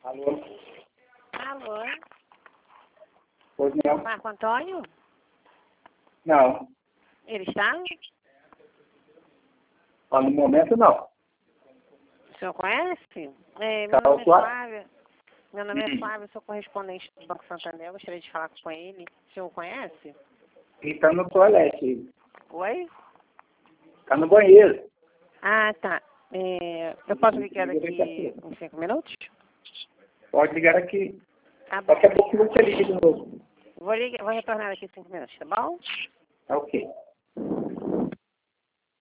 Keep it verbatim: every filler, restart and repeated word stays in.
Alô? Alô? Pois não? Marco Antônio? Não. Ele está? Ó, no momento, não. O senhor conhece? É, meu Tá, nome é claro. Flávia. Meu nome é Flávia, sou correspondente do Banco Santander. Eu gostaria de falar com ele. O senhor conhece? Ele tá no toalete. Oi? Tá no banheiro. Ah, tá. É, eu posso ligar daqui uns cinco minutos? Pode ligar aqui. Tá bom. Daqui a pouco você liga de novo. Vou, ligar, vou retornar daqui cinco minutos, tá bom? Tá ok.